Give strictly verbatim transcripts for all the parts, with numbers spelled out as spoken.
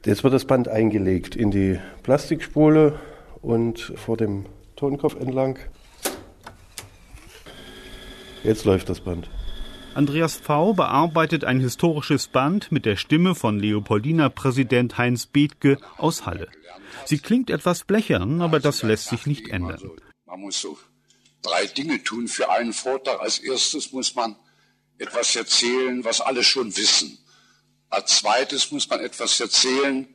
Jetzt wird das Band eingelegt in die Plastikspule und vor dem Tonkopf entlang. Jetzt läuft das Band. Andreas V. bearbeitet ein historisches Band mit der Stimme von Leopoldina-Präsident Heinz Bethge aus Halle. Sie klingt etwas blechern, aber das lässt sich nicht ändern. Also, man muss so drei Dinge tun für einen Vortrag. Als erstes muss man etwas erzählen, was alle schon wissen. Als zweites muss man etwas erzählen,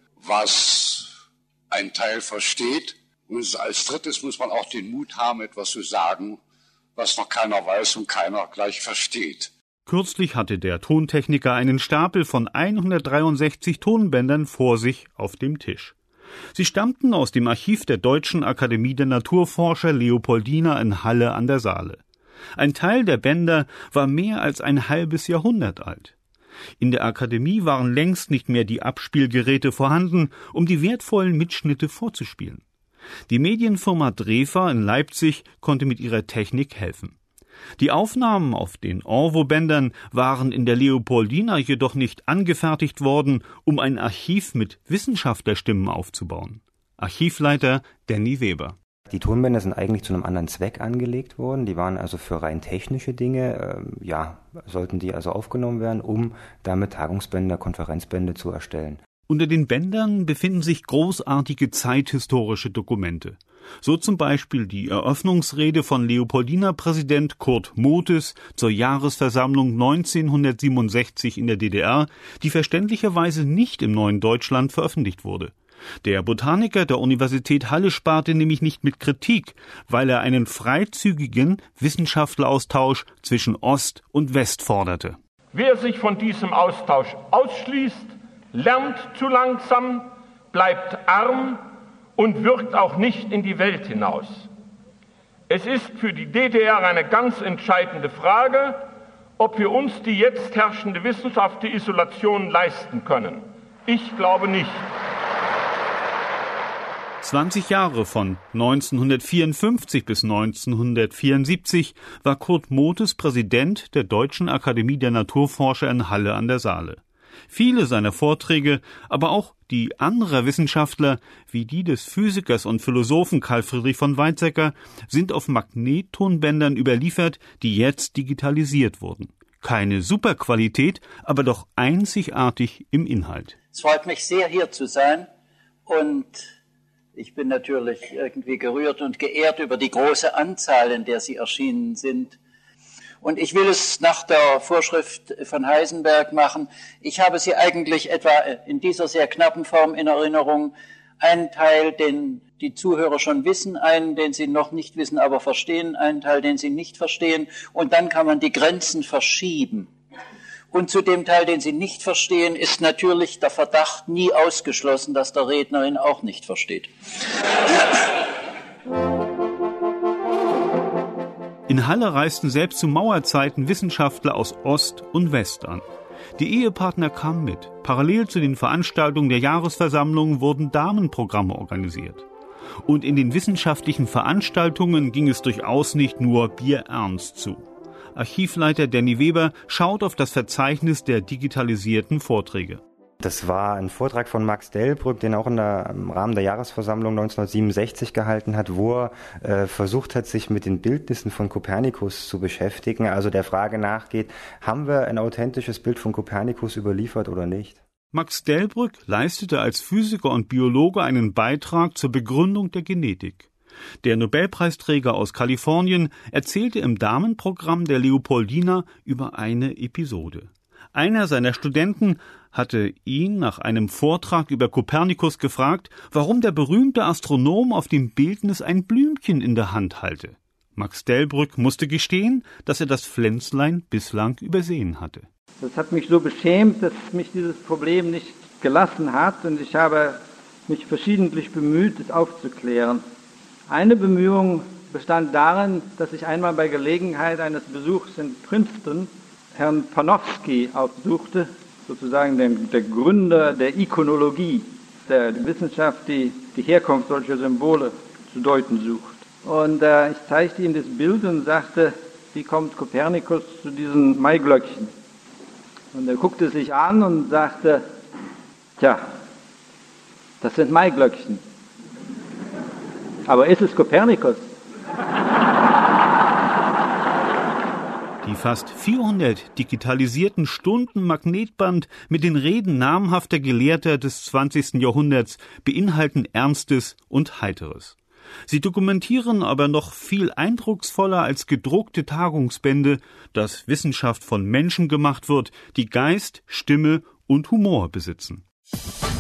was ein Teil versteht. Und als drittes muss man auch den Mut haben, etwas zu sagen, was noch keiner weiß und keiner gleich versteht. Kürzlich hatte der Tontechniker einen Stapel von hundertdreiundsechzig Tonbändern vor sich auf dem Tisch. Sie stammten aus dem Archiv der Deutschen Akademie der Naturforscher Leopoldina in Halle an der Saale. Ein Teil der Bänder war mehr als ein halbes Jahrhundert alt. In der Akademie waren längst nicht mehr die Abspielgeräte vorhanden, um die wertvollen Mitschnitte vorzuspielen. Die Medienfirma Drefer in Leipzig konnte mit ihrer Technik helfen. Die Aufnahmen auf den Orwo-Bändern waren in der Leopoldina jedoch nicht angefertigt worden, um ein Archiv mit Wissenschaftlerstimmen aufzubauen. Archivleiter Danny Weber. Die Tonbänder sind eigentlich zu einem anderen Zweck angelegt worden. Die waren also für rein technische Dinge, äh, ja, sollten die also aufgenommen werden, um damit Tagungsbänder, Konferenzbände zu erstellen. Unter den Bändern befinden sich großartige zeithistorische Dokumente. So zum Beispiel die Eröffnungsrede von Leopoldina-Präsident Kurt Motes zur Jahresversammlung neunzehnhundertsiebenundsechzig in der D D R, die verständlicherweise nicht im neuen Deutschland veröffentlicht wurde. Der Botaniker der Universität Halle sparte nämlich nicht mit Kritik, weil er einen freizügigen Wissenschaftleraustausch zwischen Ost und West forderte. Wer sich von diesem Austausch ausschließt, lernt zu langsam, bleibt arm und wirkt auch nicht in die Welt hinaus. Es ist für die D D R eine ganz entscheidende Frage, ob wir uns die jetzt herrschende wissenschaftliche Isolation leisten können. Ich glaube nicht. zwanzig Jahre von neunzehnhundertvierundfünfzig bis neunzehnhundertvierundsiebzig war Kurt Motes Präsident der Deutschen Akademie der Naturforscher in Halle an der Saale. Viele seiner Vorträge, aber auch die anderer Wissenschaftler, wie die des Physikers und Philosophen Karl Friedrich von Weizsäcker, sind auf Magnettonbändern überliefert, die jetzt digitalisiert wurden. Keine Superqualität, aber doch einzigartig im Inhalt. Es freut mich sehr, hier zu sein, und ich bin natürlich irgendwie gerührt und geehrt über die große Anzahl, in der Sie erschienen sind. Und ich will es nach der Vorschrift von Heisenberg machen. Ich habe Sie eigentlich etwa in dieser sehr knappen Form in Erinnerung. Einen Teil, den die Zuhörer schon wissen, einen, den sie noch nicht wissen, aber verstehen, einen Teil, den sie nicht verstehen. Und dann kann man die Grenzen verschieben. Und zu dem Teil, den Sie nicht verstehen, ist natürlich der Verdacht nie ausgeschlossen, dass der Redner ihn auch nicht versteht. In Halle reisten selbst zu Mauerzeiten Wissenschaftler aus Ost und West an. Die Ehepartner kamen mit. Parallel zu den Veranstaltungen der Jahresversammlung wurden Damenprogramme organisiert. Und in den wissenschaftlichen Veranstaltungen ging es durchaus nicht nur bierernst zu. Archivleiter Danny Weber schaut auf das Verzeichnis der digitalisierten Vorträge. Das war ein Vortrag von Max Delbrück, den er auch in der, im Rahmen der Jahresversammlung neunzehnhundertsiebenundsechzig gehalten hat, wo er äh, versucht hat, sich mit den Bildnissen von Kopernikus zu beschäftigen, also der Frage nachgeht, haben wir ein authentisches Bild von Kopernikus überliefert oder nicht? Max Delbrück leistete als Physiker und Biologe einen Beitrag zur Begründung der Genetik. Der Nobelpreisträger aus Kalifornien erzählte im Damenprogramm der Leopoldina über eine Episode. Einer seiner Studenten hatte ihn nach einem Vortrag über Kopernikus gefragt, warum der berühmte Astronom auf dem Bildnis ein Blümchen in der Hand halte. Max Delbrück musste gestehen, dass er das Pflänzlein bislang übersehen hatte. Das hat mich so beschämt, dass mich dieses Problem nicht gelassen hat, und ich habe mich verschiedentlich bemüht, es aufzuklären. Eine Bemühung bestand darin, dass ich einmal bei Gelegenheit eines Besuchs in Princeton Herrn Panofsky aufsuchte, sozusagen den, der Gründer der Ikonologie, der Wissenschaft, die die Herkunft solcher Symbole zu deuten sucht. Und äh, ich zeigte ihm das Bild und sagte, wie kommt Kopernikus zu diesen Maiglöckchen? Und er guckte sich an und sagte, tja, Das sind Maiglöckchen. Aber ist es Kopernikus? Die fast vierhundert digitalisierten Stunden Magnetband mit den Reden namhafter Gelehrter des zwanzigsten Jahrhunderts beinhalten Ernstes und Heiteres. Sie dokumentieren aber noch viel eindrucksvoller als gedruckte Tagungsbände, dass Wissenschaft von Menschen gemacht wird, die Geist, Stimme und Humor besitzen.